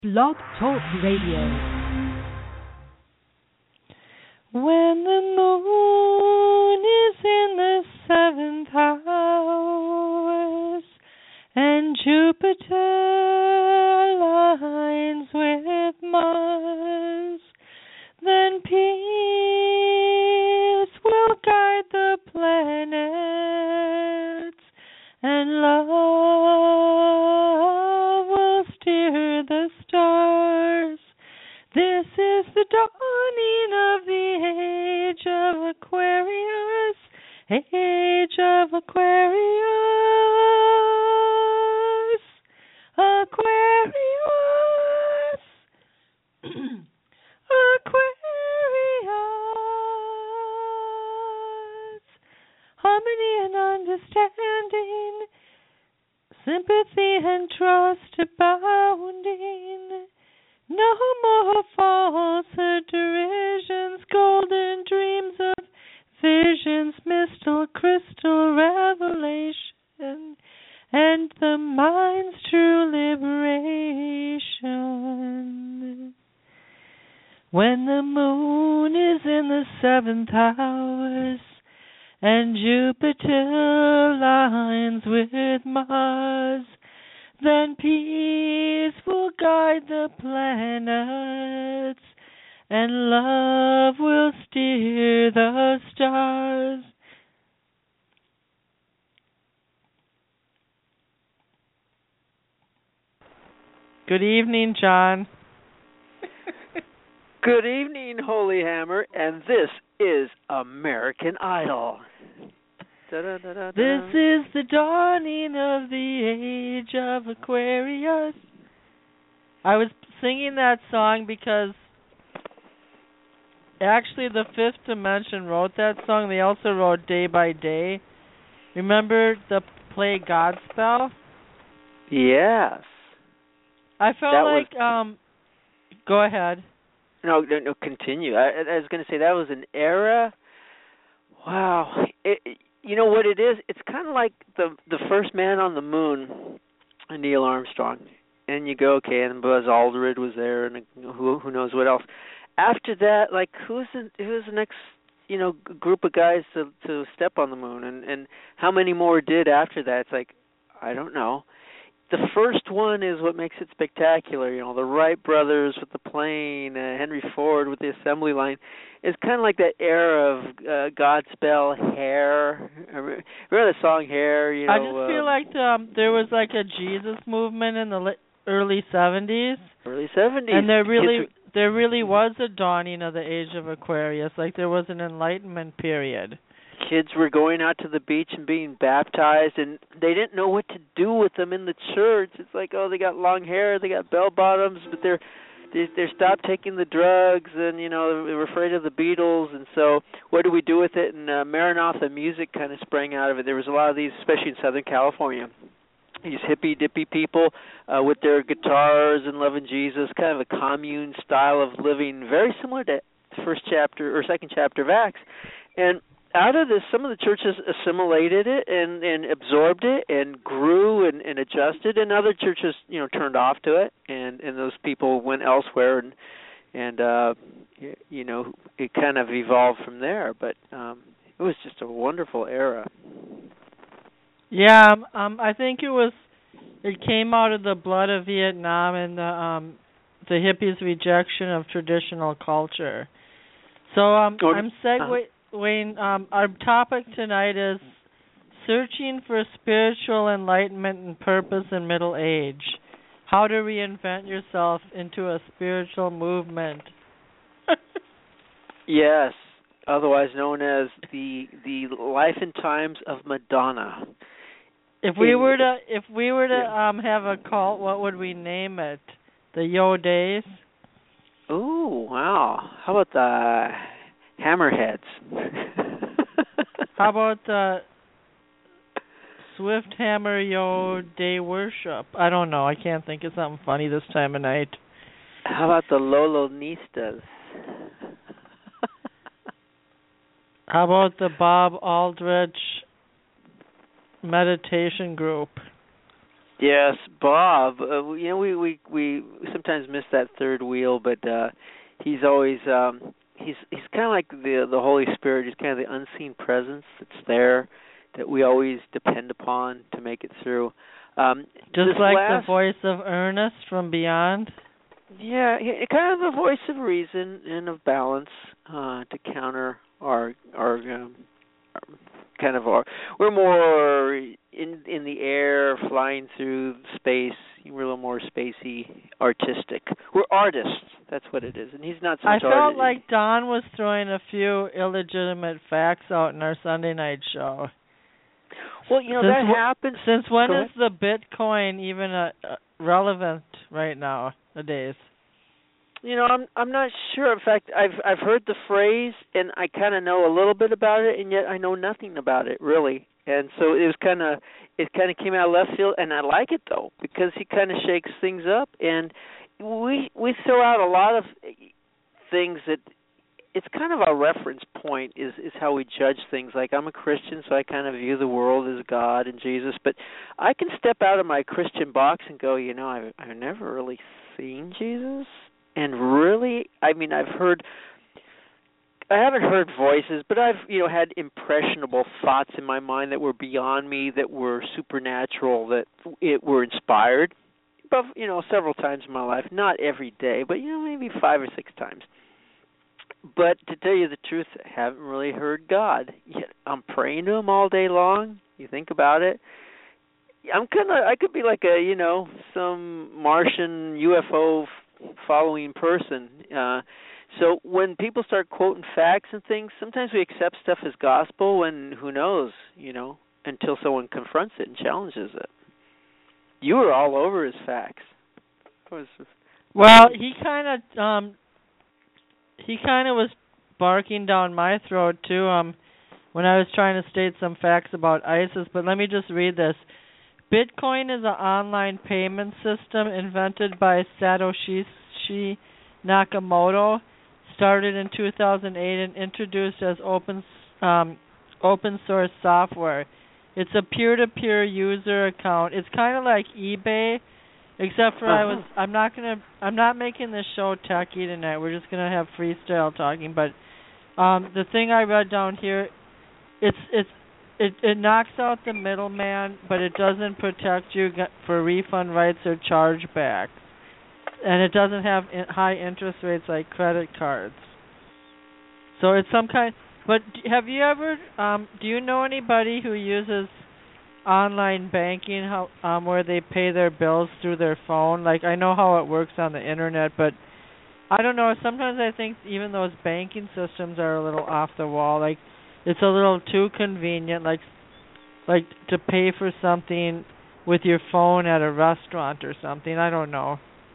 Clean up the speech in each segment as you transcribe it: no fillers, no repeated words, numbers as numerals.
Blog Talk Radio. When the moon is in the seventh house and Jupiter aligns with Mars, then peace will guide the planets and love will steer the stars. This is the dawning of the age of Aquarius, age of Aquarius, Aquarius, Aquarius. Harmony and understanding, sympathy and trust abounding. No more false derisions, golden dreams of visions, mistle, crystal revelation, and the mind's true liberation. When the moon is in the seventh house and Jupiter aligns with Mars, then peace will guide the planets and love will steer the stars. Good evening, John. Good evening, Holy Hammer, and this is American Idol. Da-da-da-da-da. This is the dawning of the age of Aquarius. I was singing that song because actually the Fifth Dimension wrote that song. They also wrote Day by Day. Remember the play Godspell? Yes. I felt That like go ahead. No, continue. I was going to say that was an era. Wow. You know what it is? It's kind of like the first man on the moon, Neil Armstrong. And you go, okay, and Buzz Aldrin was there, and who knows what else. After that, like who's the next, group of guys to step on the moon, and how many more did after that? It's like, I don't know. The first one is what makes it spectacular. The Wright brothers with the plane, Henry Ford with the assembly line. It's kind of like that era of Godspell, Hair. Remember the song Hair? I just feel like there was like a Jesus movement in the early 70s. Early 70s. And there really was a dawning of the age of Aquarius. Like there was an enlightenment period. Kids were going out to the beach and being baptized, and they didn't know what to do with them in the church. It's like, oh, they got long hair, they got bell bottoms, but they stopped taking the drugs, and they were afraid of the Beatles. And so, what do we do with it? And Maranatha music kind of sprang out of it. There was a lot of these, especially in Southern California. These hippie dippy people with their guitars and loving Jesus, kind of a commune style of living, very similar to the first chapter or second chapter of Acts. And out of this, some of the churches assimilated it and absorbed it and grew and adjusted, and other churches, turned off to it, and those people went elsewhere, and it kind of evolved from there. But it was just a wonderful era. Yeah, I think it came out of the blood of Vietnam and the hippies' rejection of traditional culture. So I'm segueing. Our topic tonight is searching for spiritual enlightenment and purpose in middle age. How to reinvent yourself into a spiritual movement. Yes, otherwise known as the life and times of Madonna. If we were to have a cult, what would we name it? The Yo Days? Oh, wow. How about the Hammerheads? How about the Swift Hammer Yo Day Worship? I don't know. I can't think of something funny this time of night. How about the Lolonistas? How about the Bob Aldrich meditation group? Yes, Bob. We sometimes miss that third wheel, but he's always he's kind of like the Holy Spirit. He's kind of the unseen presence that's there that we always depend upon to make it through. Just like the voice of Ernest from Beyond. Yeah, kind of a voice of reason and of balance to counter our kind of we're more in the air, flying through space. We're a little more spacey, artistic. We're artists. That's what it is. And he's not so much I felt like Don was throwing a few illegitimate facts out in our Sunday night show. Well, that happens. Since when is the Bitcoin even relevant right nowadays? I'm not sure. In fact, I've heard the phrase, and I kind of know a little bit about it, and yet I know nothing about it really. And so it kind of came out of left field, and I like it though because he kind of shakes things up, and we throw out a lot of things that it's kind of our reference point is how we judge things. Like I'm a Christian, so I kind of view the world as God and Jesus, but I can step out of my Christian box and go, I've never really seen Jesus. And really, I haven't heard voices, but I've, had impressionable thoughts in my mind that were beyond me, that were supernatural, that were inspired, but, several times in my life. Not every day, but, maybe 5 or 6 times. But to tell you the truth, I haven't really heard God. Yet I'm praying to Him all day long. You think about it. I could be like some Martian UFO following person. So when people start quoting facts and things, sometimes we accept stuff as gospel when, who knows, until someone confronts it and challenges it. You were all over his facts. Well, he kind of was barking down my throat too when I was trying to state some facts about ISIS, but let me just read this. Bitcoin is an online payment system invented by Satoshi Nakamoto, started in 2008 and introduced as open source software. It's a peer-to-peer user account. It's kind of like eBay, except for I'm not making this show techy tonight. We're just gonna have freestyle talking. But the thing I read down here, it knocks out the middleman, but it doesn't protect you for refund rights or chargebacks. And it doesn't have high interest rates like credit cards. So it's some kind. But have you ever? Do you know anybody who uses online banking? Where they pay their bills through their phone? Like I know how it works on the internet, but I don't know. Sometimes I think even those banking systems are a little off the wall. Like it's a little too convenient. Like to pay for something with your phone at a restaurant or something. I don't know.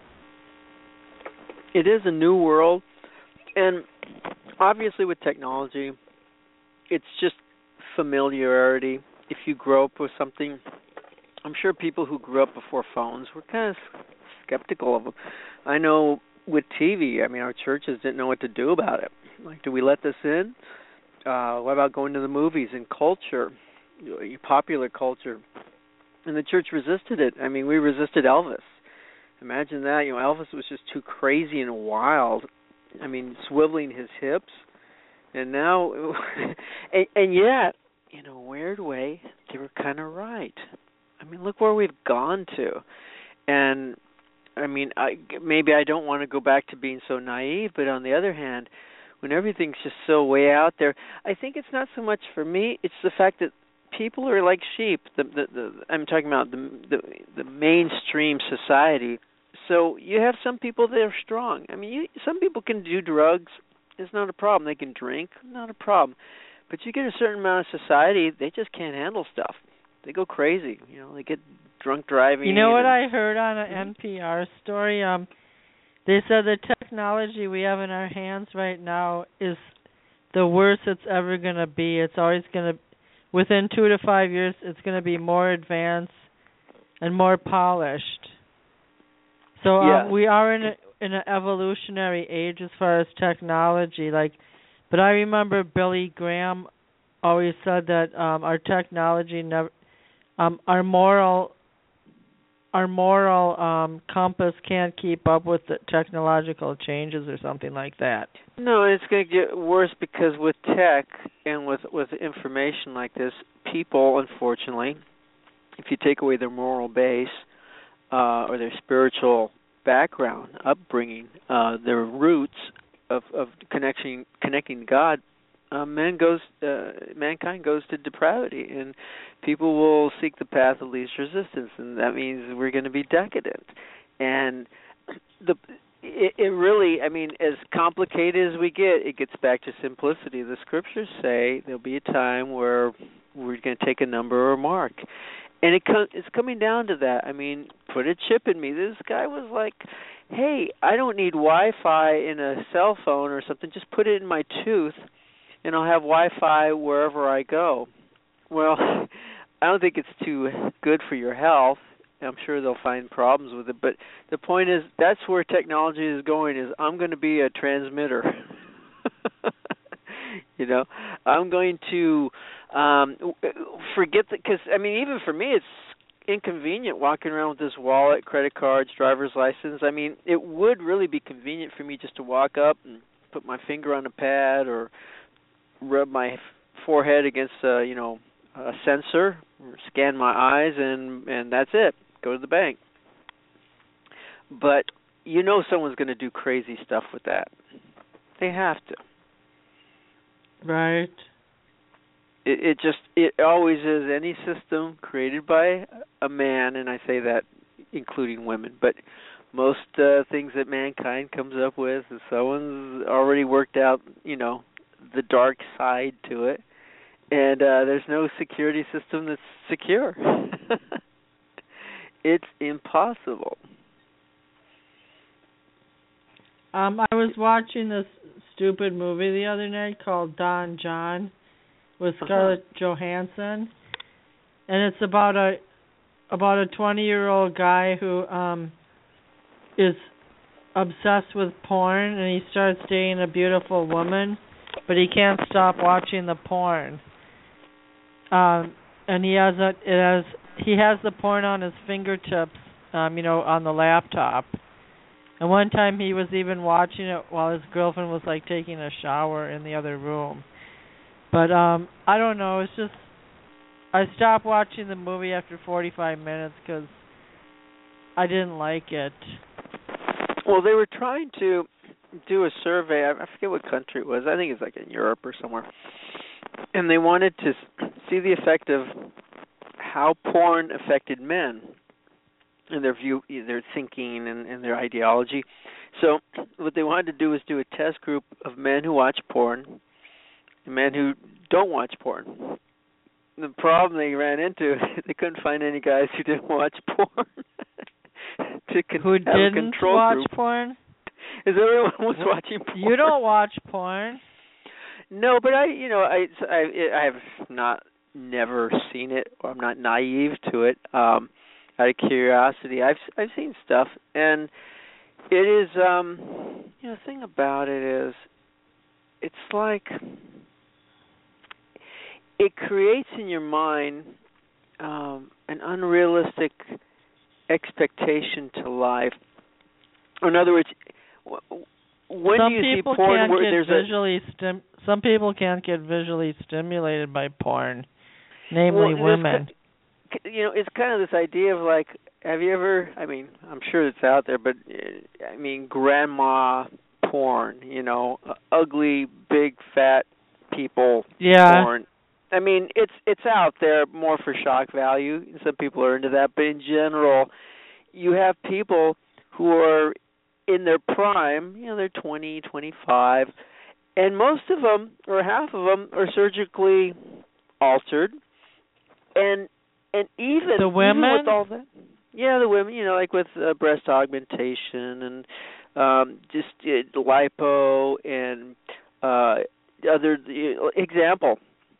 It is a new world, and obviously with technology, it's just familiarity. If you grow up with something, I'm sure people who grew up before phones were kind of skeptical of them. I know with TV, our churches didn't know what to do about it. Like, do we let this in? What about going to the movies and culture, popular culture? And the church resisted it. We resisted Elvis. Imagine that. Elvis was just too crazy and wild. Swiveling his hips. And now, and yet, in a weird way, they were kind of right. Look where we've gone to. And, maybe I don't want to go back to being so naive, but on the other hand, when everything's just so way out there, I think it's not so much for me, it's the fact that people are like sheep. I'm talking about the mainstream society. So you have some people that are strong. Some people can do drugs. It's not a problem. They can drink. Not a problem. But you get a certain amount of society, they just can't handle stuff. They go crazy. They get drunk driving. You know what I heard on an NPR story? They said the technology we have in our hands right now is the worst it's ever going to be. It's always going to, within 2 to 5 years, it's going to be more advanced and more polished. So we are in an evolutionary age as far as technology. But I remember Billy Graham always said that our technology never, our moral our moral compass can't keep up with the technological changes or something like that. No, it's going to get worse because with tech and with information like this, people, unfortunately, if you take away their moral base or their spiritual background, upbringing, their roots of connecting to God, mankind goes to depravity, and people will seek the path of least resistance, and that means we're going to be decadent. And it really, I mean, as complicated as we get, it gets back to simplicity. The scriptures say there'll be a time where we're going to take a number or a mark. And it's coming down to that. I mean, put a chip in me. This guy was like, hey, I don't need Wi-Fi in a cell phone or something. Just put it in my tooth, and I'll have Wi-Fi wherever I go. Well, I don't think it's too good for your health. I'm sure they'll find problems with it. But the point is, that's where technology is going, is I'm going to be a transmitter. You know, I'm going to forget that, because, I mean, even for me, it's inconvenient walking around with this wallet, credit cards, driver's license. I mean, it would really be convenient for me just to walk up and put my finger on a pad or rub my forehead against a sensor, or scan my eyes, and that's it. Go to the bank. But you know someone's going to do crazy stuff with that. They have to. Right. It always is. Any system created by a man, and I say that including women, but most things that mankind comes up with, someone's already worked out, the dark side to it, and there's no security system that's secure. It's impossible. I was watching this stupid movie the other night called Don John with Scarlett Johansson, and it's about a 20-year-old guy who is obsessed with porn, and he starts dating a beautiful woman, but he can't stop watching the porn. And he has the porn on his fingertips, on the laptop. And one time he was even watching it while his girlfriend was like taking a shower in the other room. But I don't know, it's just I stopped watching the movie after 45 minutes because I didn't like it. Well, they were trying to do a survey. I forget what country it was. I think it's like in Europe or somewhere. And they wanted to see the effect of how porn affected men and their view, their thinking, and their ideology. So what they wanted to do was do a test group of men who watch porn and men who don't watch porn. The problem they ran into, they couldn't find any guys who didn't watch porn. Who didn't watch porn? Is everyone was watching porn? You don't watch porn? No, but I have never seen it, or I'm not naive to it. Out of curiosity, I've seen stuff, and it is the thing about it is, it's like it creates in your mind an unrealistic expectation to life. In other words, when do you see porn where there's some people can't get visually stimulated by porn, namely women. It's kind of this idea of like, have you ever, I'm sure it's out there, but grandma porn, ugly, big, fat people porn. It's out there more for shock value. Some people are into that, but in general, you have people who are in their prime, they're 20, 25, and most of them, or half of them, are surgically altered, and even the women, even with all that, the women, like with breast augmentation and just lipo and other example,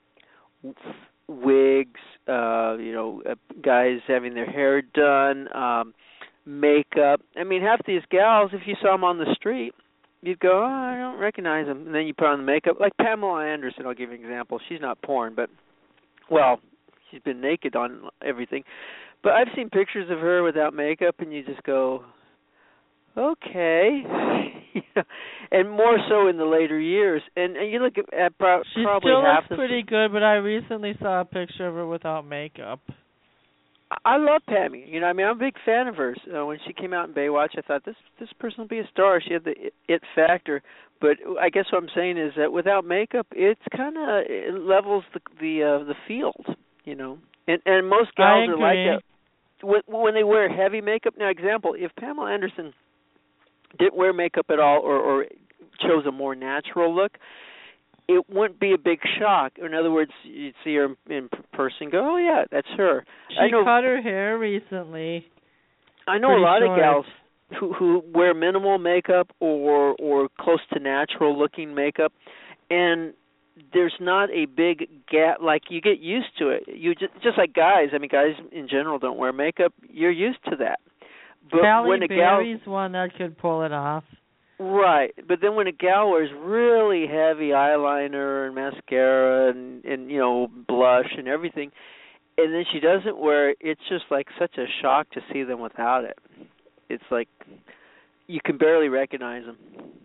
wigs, guys having their hair done, makeup. Half these gals, if you saw them on the street, you'd go, oh, I don't recognize them. And then you put on the makeup. Like Pamela Anderson, I'll give you an example. She's not porn, but, she's been naked on everything. But I've seen pictures of her without makeup, and you just go, okay. And more so in the later years. And you look at probably she still looks half the... pretty good, but I recently saw a picture of her without makeup. I love Pammy. You know, I mean, I'm a big fan of hers. When she came out in Baywatch, I thought this person will be a star. She had the it factor. But I guess what I'm saying is that without makeup, it levels the field. You know, and most gals are like that when they wear heavy makeup. Now, example, if Pamela Anderson didn't wear makeup at all, or chose a more natural look, it wouldn't be a big shock. In other words, you'd see her in person and go, oh, yeah, that's her. She cut her hair recently. I know a lot of gals who wear minimal makeup or close to natural-looking makeup, and there's not a big gap. Like, you get used to it. You just like guys. I mean, guys in general don't wear makeup. You're used to that. But Halle Berry's one that could pull it off. Right, but then when a gal wears really heavy eyeliner and mascara and you know, blush and everything, and then she doesn't wear it, it's just like such a shock to see them without it. It's like you can barely recognize them.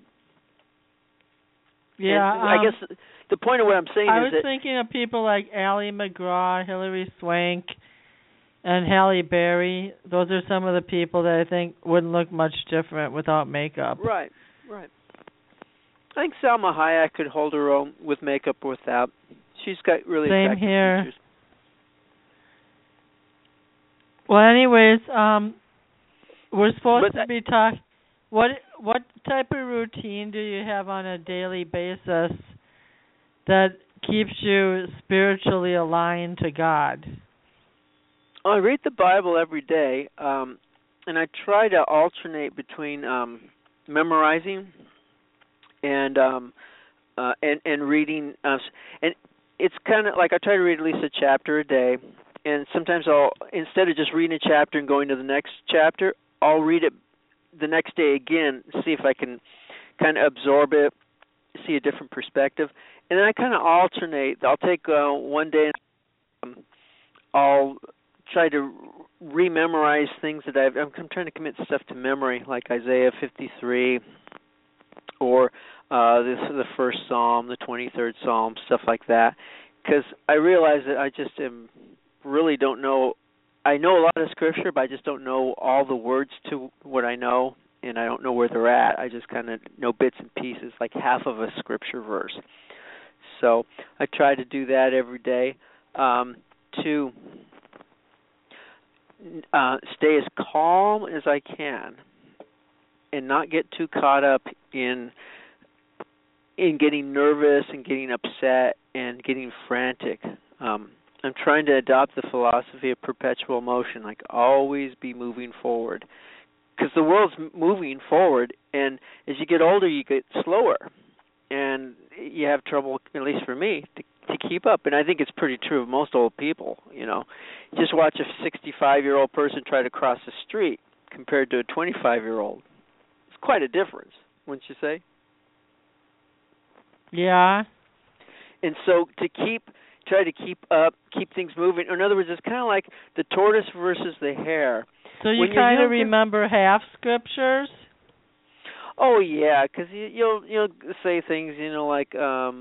Yeah, and I guess the point of what I'm saying I is was thinking of people like Ally McGraw, Hilary Swank, and Halle Berry. Those are some of the people that I think wouldn't look much different without makeup. Right. I think Salma Hayek could hold her own with makeup or without. She's got really Same attractive here. features. Well, anyways, we're supposed to be talking. What type of routine do you have on a daily basis that keeps you spiritually aligned to God? I read the Bible every day, and I try to alternate between memorizing and reading, and it's kind of like I try to read at least a chapter a day, and sometimes I'll, instead of just reading a chapter and going to the next chapter, I'll read it the next day again, see if I can kind of absorb it, see a different perspective, and then I kind of alternate. I'll take one day and I'll try to rememorize things that I'm trying to commit stuff to memory, like Isaiah 53 or the first Psalm, the 23rd Psalm, stuff like that, because I realize that I just really don't know. I know a lot of Scripture, but I just don't know all the words to what I know, and I don't know where they're at. I just kind of know bits and pieces, like half of a Scripture verse. So I try to do that every day to stay as calm as I can and not get too caught up in getting nervous and getting upset and getting frantic. I'm trying to adopt the philosophy of perpetual motion, like always be moving forward. Because the world's moving forward, and as you get older, you get slower. And you have trouble, at least for me, to keep up. And I think it's pretty true of most old people, you know. Just watch a 65-year-old person try to cross the street compared to a 25-year-old. It's quite a difference, wouldn't you say? Yeah. And so to try to keep up, keep things moving. In other words, it's kind of like the tortoise versus the hare. So you kind of remember half Scriptures? Oh yeah, because you'll say things, you know, like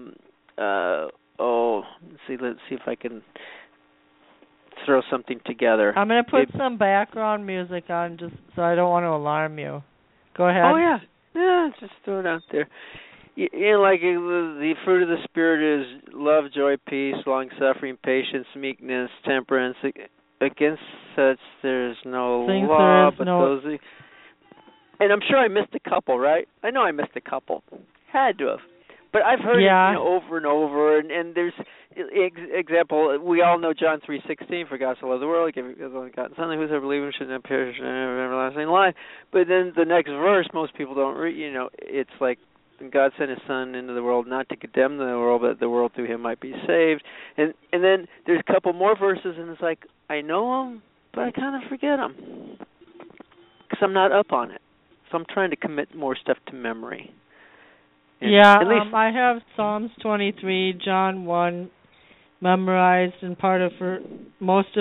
let's see if I can throw something together. I'm gonna put some background music on just so I don't want to alarm you. Go ahead. Oh yeah, just throw it out there. You know, like the fruit of the Spirit is love, joy, peace, long-suffering, patience, meekness, temperance. Against such there's no law, but those... And I'm sure I missed a couple, right? I know I missed a couple. Had to have. But I've heard it over and over, and there's example, we all know John 3:16, for God so loved the world, he gave his only begotten Son, whosoever believes in him should not perish and have everlasting life. But then the next verse, most people don't read, you know, it's like, God sent his Son into the world not to condemn the world, but the world through him might be saved. And then there's a couple more verses, and it's like, I know them, but I kind of forget them because I'm not up on it. So I'm trying to commit more stuff to memory. And I have Psalms 23, John 1 memorized, and part of most of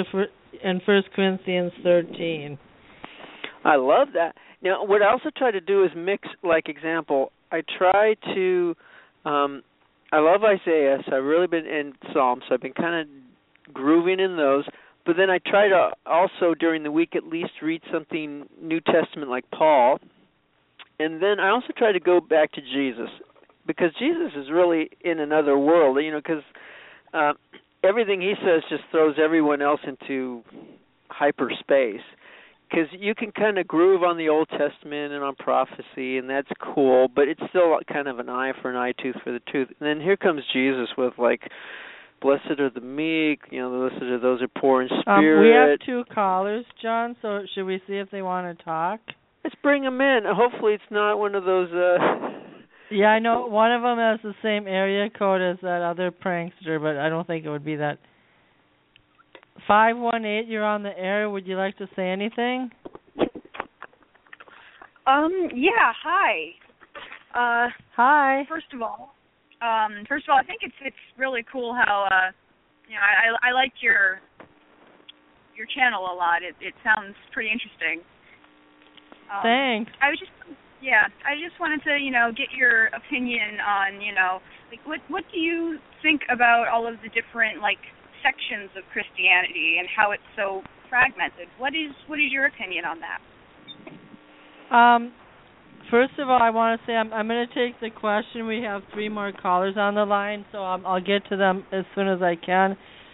in 1 Corinthians 13. I love that. Now, what I also try to do is mix, like, example, I try to, I love Isaiah, so I've really been in Psalms, so I've been kind of grooving in those, but then I try to also, during the week at least, read something New Testament like Paul, and then I also try to go back to Jesus, because Jesus is really in another world, because everything he says just throws everyone else into hyperspace. Because you can kind of groove on the Old Testament and on prophecy, and that's cool, but it's still kind of an eye for an eye, tooth for the tooth. And then here comes Jesus with, like, blessed are the meek, blessed are those who are poor in spirit. We have 2 callers, John, so should we see if they want to talk? Let's bring them in. Hopefully it's not one of those... Yeah, I know one of them has the same area code as that other prankster, but I don't think it would be that. 518, you're on the air. Would you like to say anything? Yeah, hi. Hi. First of all, I think it's really cool how I like your channel a lot. It sounds pretty interesting. Thanks. I just wanted to, get your opinion on, like what do you think about all of the different sections of Christianity and how it's so fragmented? What is your opinion on that? First of all, I want to say I'm going to take the question. We have 3 more callers on the line, so I'll get to them as soon as I can.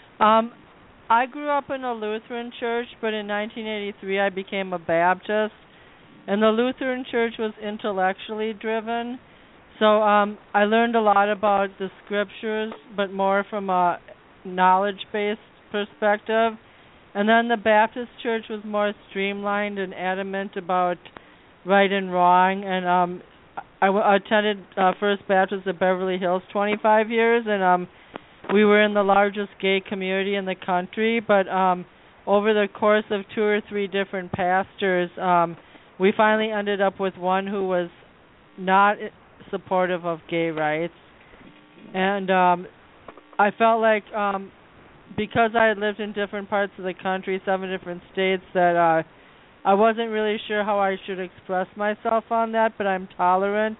I grew up in a Lutheran church, but in 1983 I became a Baptist, and the Lutheran church was intellectually driven. So I learned a lot about the scriptures, but more from a knowledge-based perspective. And then the Baptist church was more streamlined and adamant about right and wrong. And I attended First Baptist of Beverly Hills 25 years, and we were in the largest gay community in the country. But over the course of 2 or 3 different pastors, we finally ended up with one who was not supportive of gay rights. And I felt like because I had lived in different parts of the country, 7 different states, that I wasn't really sure how I should express myself on that, but I'm tolerant,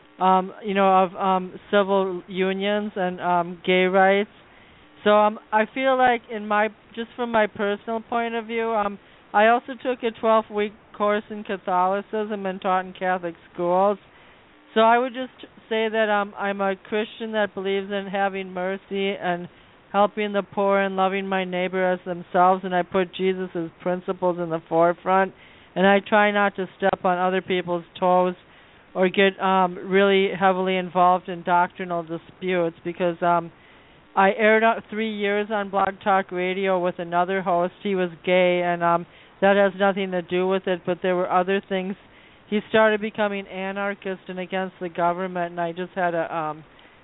of civil unions and gay rights. So I feel like just from my personal point of view, I also took a 12-week course in Catholicism and taught in Catholic schools. So I would just say that I'm a Christian that believes in having mercy and helping the poor and loving my neighbor as themselves, and I put Jesus' principles in the forefront, and I try not to step on other people's toes or get really heavily involved in doctrinal disputes, because I aired out 3 years on Blog Talk Radio with another host. He was gay, and that has nothing to do with it, but there were other things. He started becoming anarchist and against the government, and I just had to,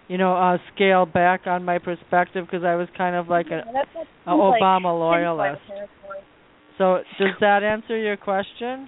scale back on my perspective because I was kind of like an Obama loyalist. So does that answer your question?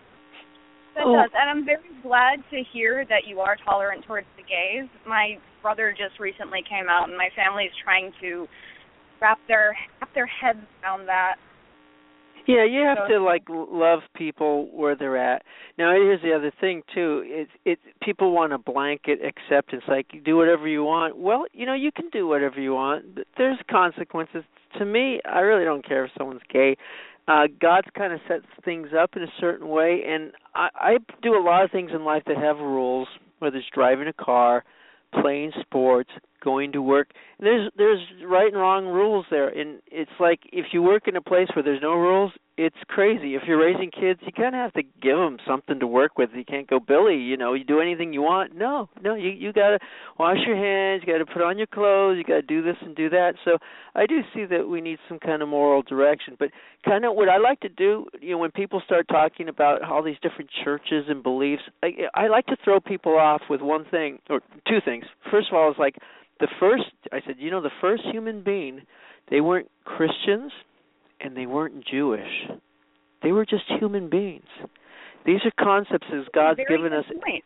That does, and I'm very glad to hear that you are tolerant towards the gays. My brother just recently came out, and my family is trying to wrap their heads around that. Yeah, you have to love people where they're at. Now here's the other thing too. It's people want a blanket acceptance, like you do whatever you want. Well, you can do whatever you want, but there's consequences. To me, I really don't care if someone's gay. God's kind of sets things up in a certain way, and I do a lot of things in life that have rules, whether it's driving a car, playing sports, going to work. There's right and wrong rules there, and it's like if you work in a place where there's no rules, it's crazy. If you're raising kids, you kind of have to give them something to work with. You can't go, Billy, you do anything you want. No, you got to wash your hands, you got to put on your clothes, you got to do this and do that. So I do see that we need some kind of moral direction. But kind of what I like to do, when people start talking about all these different churches and beliefs, I like to throw people off with one thing, or 2 things. First of all, it's like the first human being, they weren't Christians, and they weren't Jewish. They were just human beings. These are concepts as God's given us. Point.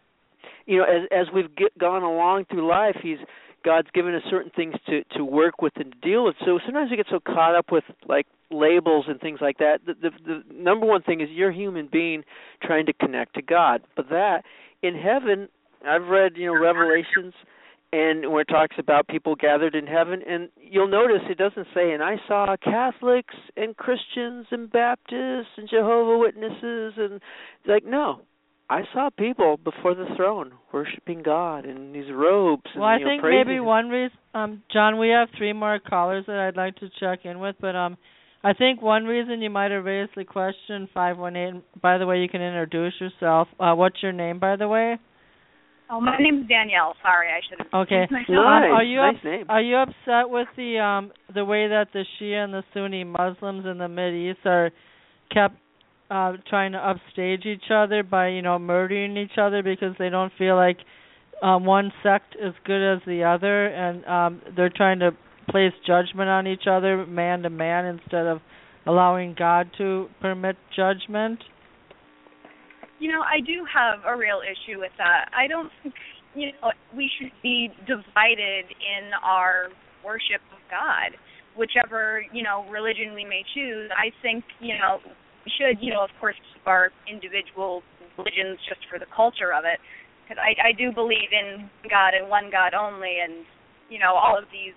As we've gone along through life, God's given us certain things to work with and to deal with. So sometimes we get so caught up with labels and things like that. The number one thing is you're a human being trying to connect to God. But that, in heaven, I've read, Revelations, and where it talks about people gathered in heaven, and you'll notice it doesn't say, and I saw Catholics and Christians and Baptists and Jehovah Witnesses, and no. I saw people before the throne worshiping God in these robes. Well, I think maybe one reason, John, we have 3 more callers that I'd like to check in with, but I think one reason you might have raised the question, 518, by the way, you can introduce yourself. What's your name, by the way? Oh, my name's Danielle. Sorry, I should have. Okay. Nice. Nice name. Are you upset with the way that the Shia and the Sunni Muslims in the Mideast are kept trying to upstage each other by, murdering each other because they don't feel like one sect is good as the other, and they're trying to place judgment on each other, man to man, instead of allowing God to permit judgment? I do have a real issue with that. I don't think, we should be divided in our worship of God, whichever, religion we may choose. I think, we should, of course, keep our individual religions just for the culture of it, because I do believe in God and one God only, and, all of these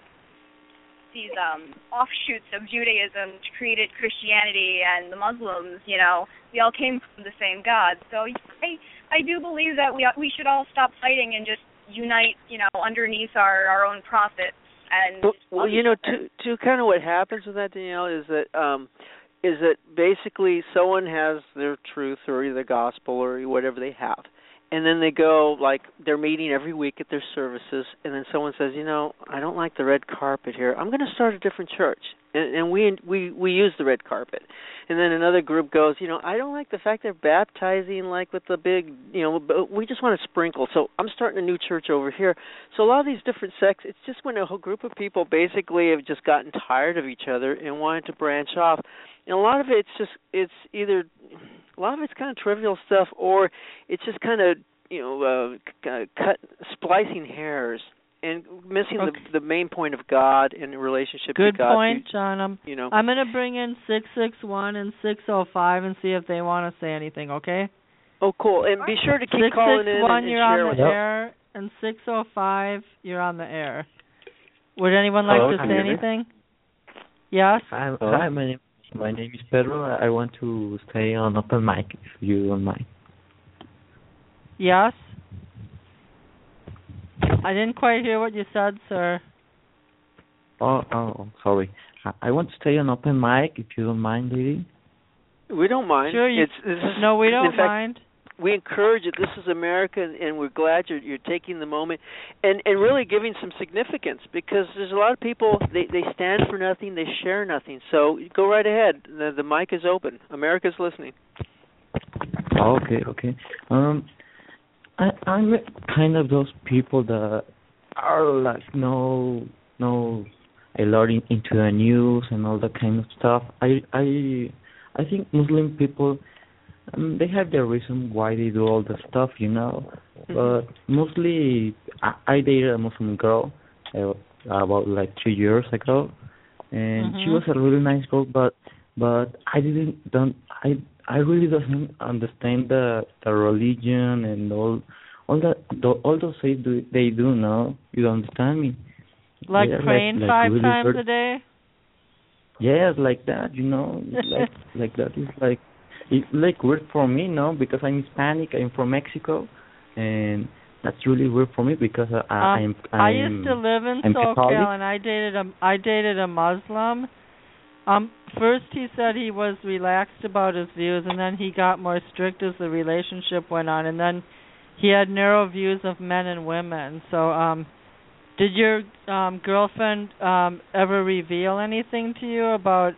offshoots of Judaism created Christianity and the Muslims, we all came from the same God. So I do believe that we should all stop fighting and just unite, underneath our own prophets. And to kind of what happens with that, Danielle, is that basically someone has their truth or either gospel or whatever they have. And then they go, they're meeting every week at their services, and then someone says, I don't like the red carpet here. I'm going to start a different church. And we use the red carpet. And then another group goes, I don't like the fact they're baptizing with the big, we just want to sprinkle. So I'm starting a new church over here. So a lot of these different sects, it's just when a whole group of people basically have just gotten tired of each other and wanted to branch off. And a lot of it's either... A lot of it's kind of trivial stuff, or it's just kind of, splicing hairs and missing the main point of God and the relationship to God. Good point, John. I'm going to bring in 661 and 605 and see if they want to say anything, okay? Oh, cool. And be sure to keep calling in and you're share on the air, and 605, you're on the air. Would anyone like to say anything? Yes? Hi, my name is Pedro. I want to stay on open mic, if you don't mind. Yes? I didn't quite hear what you said, sir. Oh, sorry. I want to stay on open mic, if you don't mind, lady. We don't mind. Sure, no, we don't mind. We encourage it. This is America, and we're glad you're taking the moment and really giving some significance, because there's a lot of people, they stand for nothing, they share nothing. So go right ahead. The mic is open. America's listening. Okay. I'm kind of those people that are a lot into the news and all that kind of stuff. I think Muslim people, they have their reason why they do all the stuff, but mostly I dated a Muslim girl about 3 years ago, and she was a really nice girl, but I really doesn't understand the religion and all those things they do now. You understand me? Like praying five really times a day? Yes, like that, like that is it's weird for me, because I'm Hispanic, I'm from Mexico, and that's really weird for me because I used to live in SoCal, and I dated a Muslim. First he said he was relaxed about his views, and then he got more strict as the relationship went on, and then he had narrow views of men and women. So, did your girlfriend ever reveal anything to you about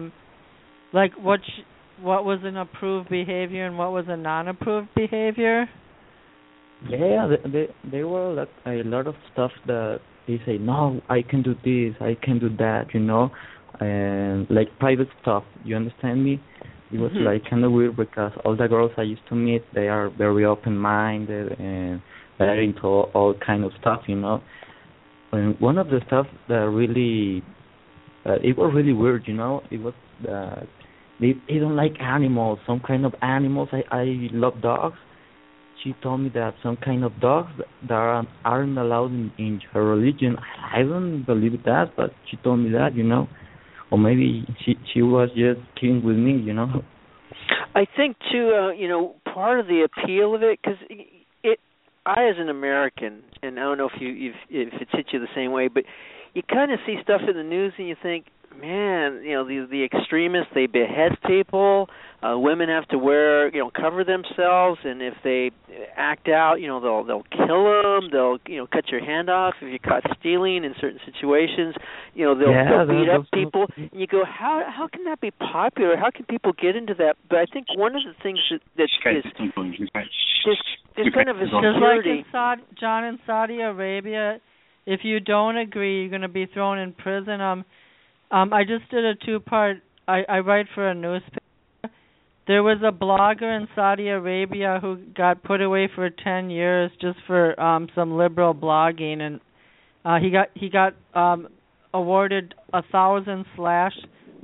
what was an approved behavior and what was a non-approved behavior? Yeah, there were a lot of stuff that they say, no, I can do this, I can do that, and private stuff. You understand me? It was kind of weird because all the girls I used to meet, they are very open-minded and they're into all kind of stuff, And one of the stuff that really It was really weird, It was they don't like animals, some kind of animals. I love dogs. She told me that some kind of dogs that aren't allowed in her religion. I don't believe that, but she told me that, Or maybe she was just kidding with me, I think too, part of the appeal of it, because I as an American, and I don't know if it's hit you the same way, but you kind of see stuff in the news and you think, man, the extremists, they behead people. Women have to wear, cover themselves, and if they act out, they'll kill them. They'll cut your hand off if you're caught stealing in certain situations. They'll beat up people. And you go, how can that be popular? How can people get into that? But I think one of the things that is there's kind of a security. Just like in John, in Saudi Arabia, if you don't agree, you're going to be thrown in prison. I just did a 2-part. I write for a newspaper. There was a blogger in Saudi Arabia who got put away for 10 years just for some liberal blogging, and he got awarded 1,000 slashes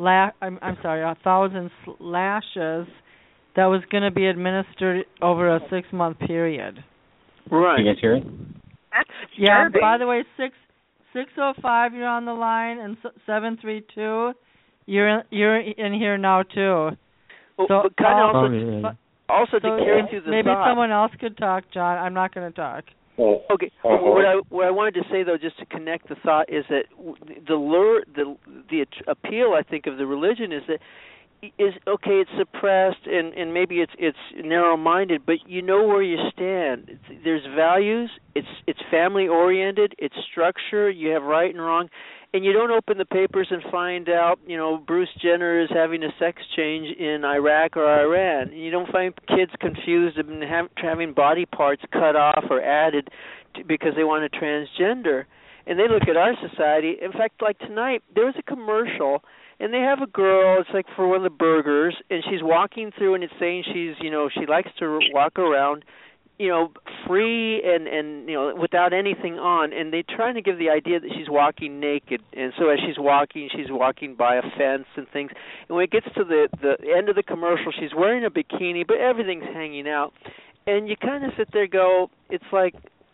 that was going to be administered over a 6-month period. Right. You guys hear it? Yeah. By the way, 605, you're on the line, and 732, you're in here now too. Well, so but kind of also to carry through the maybe thought. Someone else could talk, John. I'm not going to talk. Okay. What I wanted to say though, just to connect the thought, is that the appeal, I think, of the religion is that it's suppressed and maybe it's narrow-minded, but you know where you stand. There's values. It's family oriented. It's structure. You have right and wrong, and you don't open the papers and find out Bruce Jenner is having a sex change in Iraq or Iran. And you don't find kids confused and having body parts cut off or added because they want a transgender. And they look at our society. In fact, like tonight, there was a commercial. And they have a girl, it's like for one of the burgers, and she's walking through and it's saying she likes to walk around, free and without anything on. And they're trying to give the idea that she's walking naked. And so as she's walking by a fence and things. And when it gets to the end of the commercial, she's wearing a bikini, but everything's hanging out. And you kind of sit there and go, it's like,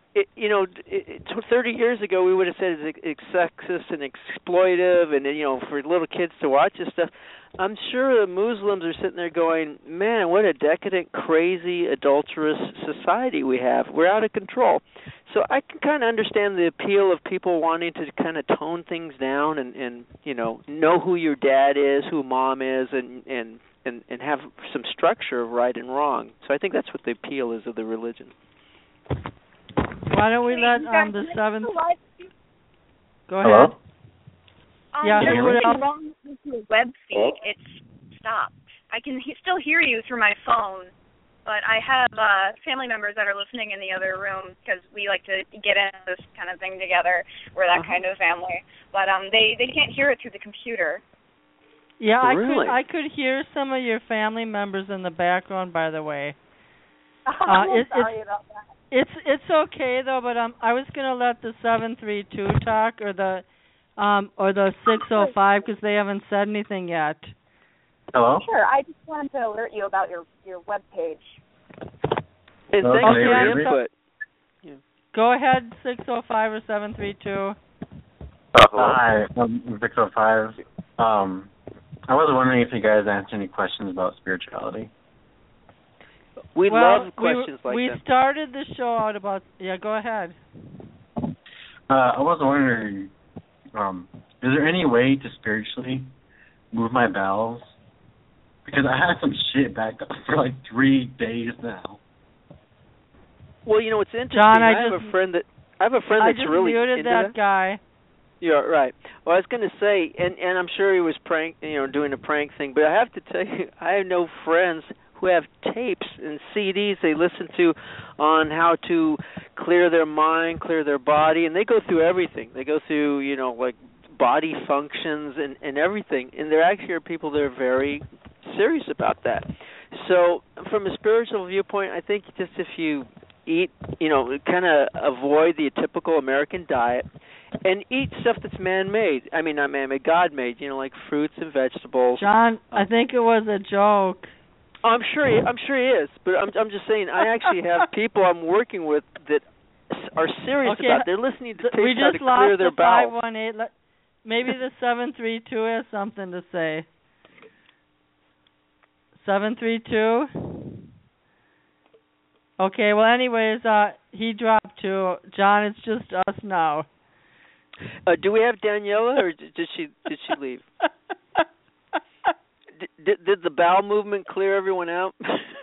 30 years ago we would have said it's sexist and exploitive, and for little kids to watch this stuff. I'm sure the Muslims are sitting there going, "Man, what a decadent, crazy, adulterous society we have. We're out of control." So I can kind of understand the appeal of people wanting to kind of tone things down and know who your dad is, who mom is, and have some structure of right and wrong. So I think that's what the appeal is of the religion. Why don't we let the 7th... Go ahead. Hello? Yeah, there's something wrong with your web feed. It's stopped. I can still hear you through my phone, but I have family members that are listening in the other room because we like to get into this kind of thing together. We're that kind of family. But they can't hear it through the computer. Yeah, really? I could hear some of your family members in the background, by the way. I'm sorry about that. It's okay though, but I was gonna let the 732 talk or the 605 because they haven't said anything yet. Hello? Sure, I just wanted to alert you about your web page. And thanks for your input. Go ahead, 605 or 732. Hi, I'm 605. I was wondering if you guys answer any questions about spirituality. We love questions like that. We started the show out about... Yeah, go ahead. I was wondering, is there any way to spiritually move my bowels? Because I had some shit back up for like 3 days now. Well, it's interesting. John, I have a friend that's really into that. I just muted that guy. Yeah, right. Well, I was going to say, and I'm sure he was doing a prank thing, but I have to tell you, I have no friends who have tapes and CDs they listen to on how to clear their mind, clear their body, and they go through everything. They go through, like body functions and everything. And there actually are people that are very serious about that. So from a spiritual viewpoint, I think just if you eat, kind of avoid the typical American diet, and eat stuff that's man-made. I mean, not man-made, God-made. You know, like fruits and vegetables. John, I think it was a joke. I'm sure he is, but I'm just saying. I actually have people I'm working with that are serious about it. They're listening to tapes how to clear their bowels. We just lost the 518. Maybe the 732 has something to say. 732. Okay. Well, anyways, he dropped too. John, it's just us now. Do we have Daniela, or did she leave? Did the bowel movement clear everyone out?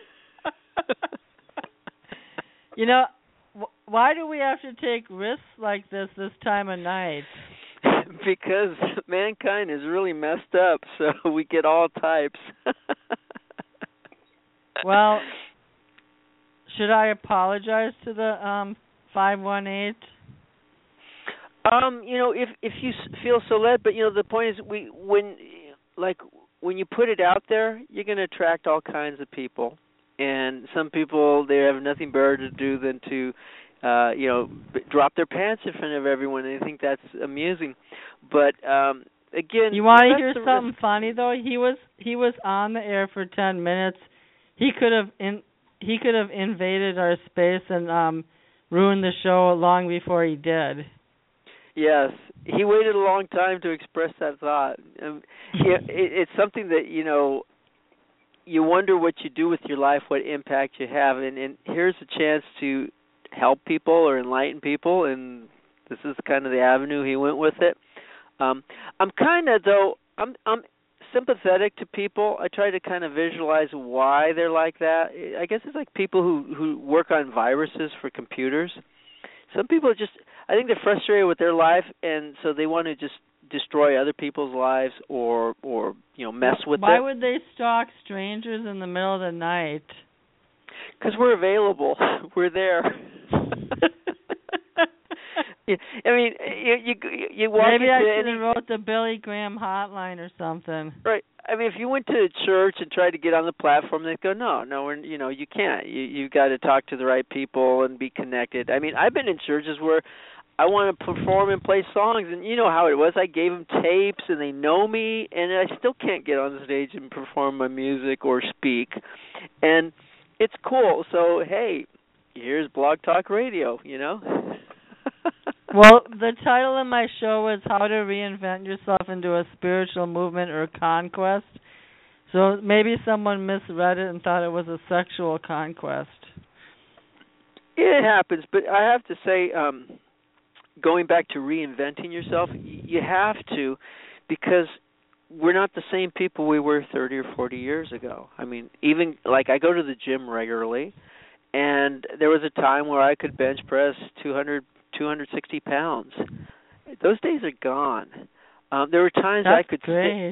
You know, why do we have to take risks like this time of night? Because mankind is really messed up, so we get all types. Well, should I apologize to the 518? You know, if you feel so led, but you know, the point is, when you put it out there, you're going to attract all kinds of people, and some people, they have nothing better to do than to, drop their pants in front of everyone, and they think that's amusing. But again, you want to hear something funny though? He was on the air for 10 minutes. He could have invaded our space and ruined the show long before he did. Yes, he waited a long time to express that thought. It's something that, you know, you wonder what you do with your life, what impact you have, and here's a chance to help people or enlighten people, and this is kind of the avenue he went with it. I'm kind of, though, I'm sympathetic to people. I try to kind of visualize why they're like that. I guess it's like people who work on viruses for computers. Some people I think they're frustrated with their life, and so they want to just destroy other people's lives or mess with them. Why would they stalk strangers in the middle of the night? Because we're available. We're there. I mean, you walk Maybe into I should have wrote the Billy Graham hotline or something. Right. I mean, if you went to a church and tried to get on the platform, they'd go, no, you can't. You've got to talk to the right people and be connected. I mean, I've been in churches where I want to perform and play songs, and you know how it was. I gave them tapes, and they know me, and I still can't get on the stage and perform my music or speak. And it's cool. So, hey, here's Blog Talk Radio, you know? Well, the title of my show is How to Reinvent Yourself into a Spiritual Movement or Conquest. So maybe someone misread it and thought it was a sexual conquest. It happens, but I have to say, going back to reinventing yourself, you have to, because we're not the same people we were 30 or 40 years ago. I mean, even, like, I go to the gym regularly, and there was a time where I could bench press 260 pounds. Those days are gone. There were times That's I could great.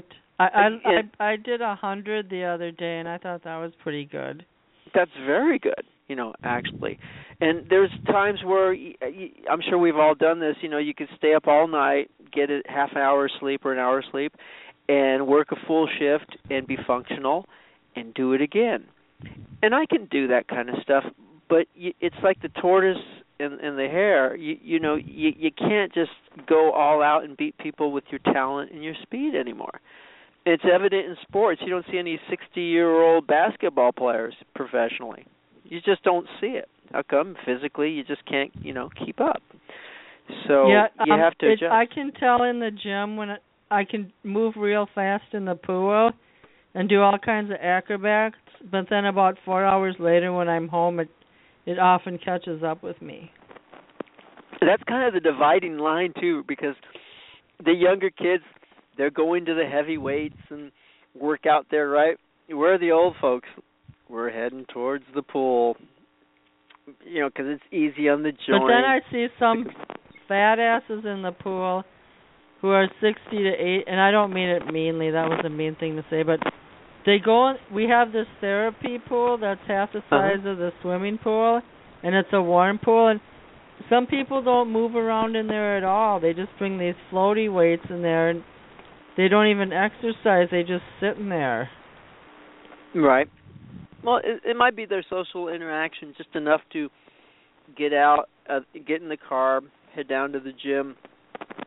I did 100 the other day, and I thought that was pretty good. That's very good, actually. And there's times where, I'm sure we've all done this, you could stay up all night, get a half an hour sleep or an hour sleep, and work a full shift and be functional and do it again. And I can do that kind of stuff, but it's like the tortoise and the hare. You can't just go all out and beat people with your talent and your speed anymore. It's evident in sports. You don't see any 60-year-old basketball players professionally. You just don't see it. How come? Physically, you just can't, keep up. So you have to adjust. I can tell in the gym when I can move real fast in the pool and do all kinds of acrobats, but then about 4 hours later when I'm home, it often catches up with me. That's kind of the dividing line, too, because the younger kids, they're going to the heavy weights and work out there, right? We're the old folks. We're heading towards the pool, because it's easy on the joint. But then I see some fat asses in the pool who are 60 to 8, and I don't mean it meanly. That was a mean thing to say, but they go. We have this therapy pool that's half the size of the swimming pool, and it's a warm pool, and some people don't move around in there at all. They just bring these floaty weights in there, and they don't even exercise. They just sit in there. Right. Well, it might be their social interaction, just enough to get out, get in the car, head down to the gym,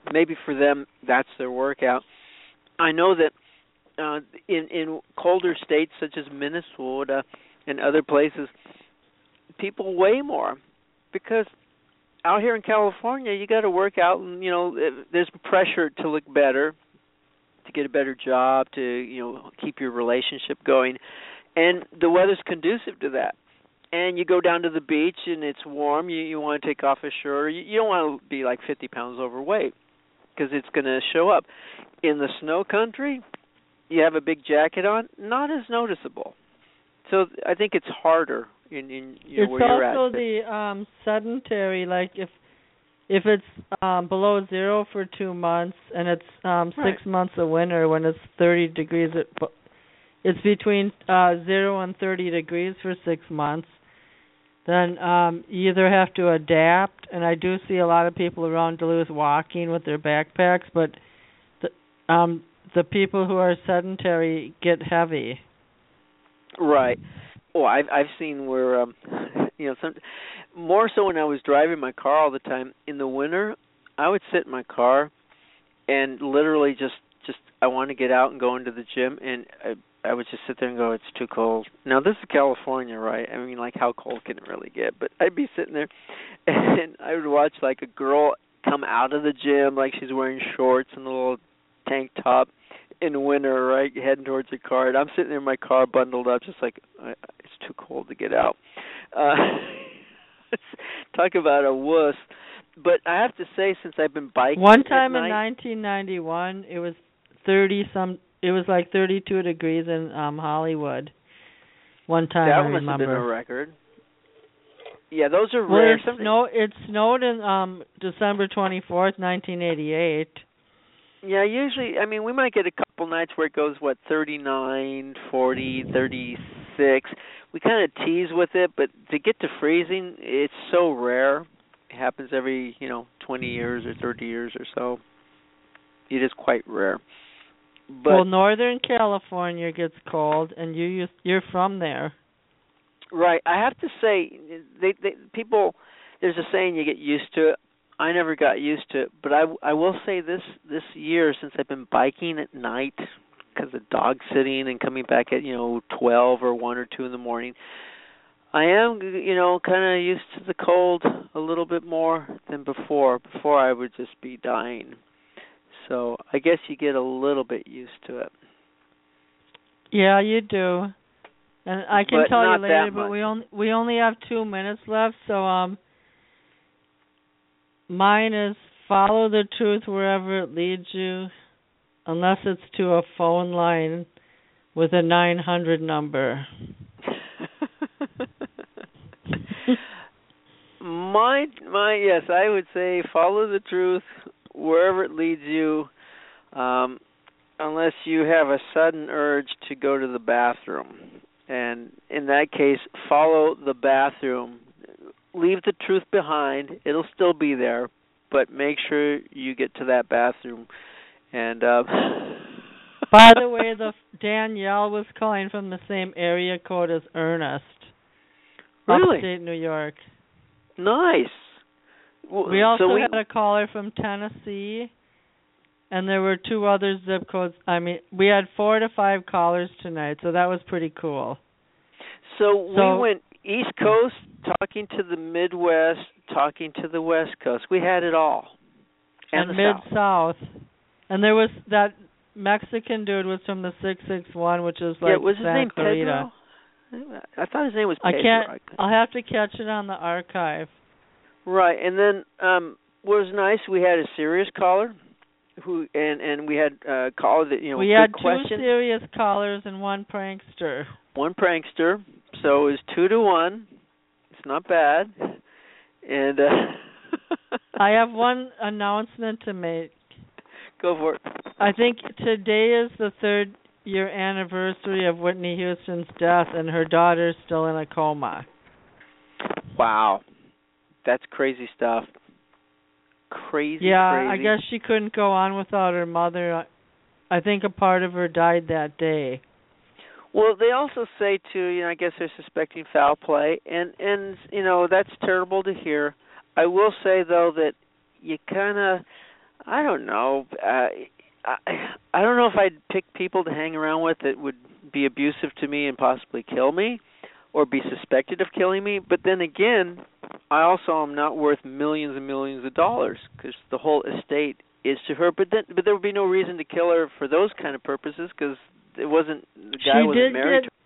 maybe for them that's their workout. I know that in colder states such as Minnesota and other places, people weigh more because out here in California, you got to work out, and there's pressure to look better, to get a better job, to keep your relationship going, and the weather's conducive to that. And you go down to the beach and it's warm. You want to take off a shirt. You don't want to be like 50 pounds overweight because it's going to show up. In the snow country, you have a big jacket on, not as noticeable. So I think it's harder in where you're at. It's also the sedentary, like if it's below zero for 2 months and it's 6 months of winter when it's 30 degrees, it's between 0 and 30 degrees for 6 months, then you either have to adapt, and I do see a lot of people around Duluth walking with their backpacks, but the people who are sedentary get heavy. Right. Oh, I've seen where some more so when I was driving my car all the time in the winter, I would sit in my car and literally just I want to get out and go into the gym, and I would just sit there and go, it's too cold. Now this is California, right? I mean, like, how cold can it really get? But I'd be sitting there and I would watch like a girl come out of the gym like she's wearing shorts and a little tank top in winter, right, heading towards her car, and I'm sitting in my car bundled up just like, it's too cold to get out. Talk about a wuss. But I have to say, since I've been biking one time at night, in 1991, it was like 32 degrees in Hollywood. One time, I remember. That must have been a record. Yeah, those are rare. It snowed in December 24th, 1988. Yeah, usually, I mean, we might get a couple nights where it goes, 39, 40, 36. We kind of tease with it, but to get to freezing, it's so rare. It happens every, 20 years or 30 years or so. It is quite rare. But, Northern California gets cold, and you're from there. Right. I have to say, people, there's a saying, you get used to it. I never got used to it, but I will say this year, since I've been biking at night because of dog sitting and coming back at 12 or 1 or 2 in the morning, I am kind of used to the cold a little bit more than before. Before I would just be dying. So I guess you get a little bit used to it. Yeah, you do. And I can tell you later, but we only have 2 minutes left, so mine is follow the truth wherever it leads you, unless it's to a phone line with a 900 number. Yes, I would say follow the truth wherever it leads you, unless you have a sudden urge to go to the bathroom. And in that case, follow the bathroom. Leave the truth behind. It'll still be there, but make sure you get to that bathroom. And by the way, Danielle was calling from the same area code as Ernest. Really? Upstate New York. Nice. We also had a caller from Tennessee, and there were 2 other zip codes. I mean, we had 4 to 5 callers tonight, so that was pretty cool. So we went East Coast, talking to the Midwest, talking to the West Coast. We had it all. And the Mid-South. And there was that Mexican dude was from the 661, which is like was his name Clarita. Pedro? I thought his name was Pedro. I'll have to catch it on the archive. Right, and then what was nice, we had a serious caller and we had a caller that, we had 2 question. serious callers and 1 prankster. 1 prankster, so it was 2 to 1. It's not bad. And I have one announcement to make. Go for it. I think today is the 3rd year anniversary of Whitney Houston's death, and her daughter's still in a coma. Wow. That's crazy stuff. Crazy. I guess she couldn't go on without her mother. I think a part of her died that day. Well, they also say, too, I guess they're suspecting foul play, and that's terrible to hear. I will say, though, that you kind of, I don't know. I don't know if I'd pick people to hang around with that would be abusive to me and possibly kill me, or be suspected of killing me. But then again, I also am not worth millions and millions of dollars because the whole estate is to her. But there would be no reason to kill her for those kind of purposes because it wasn't the guy wasn't married to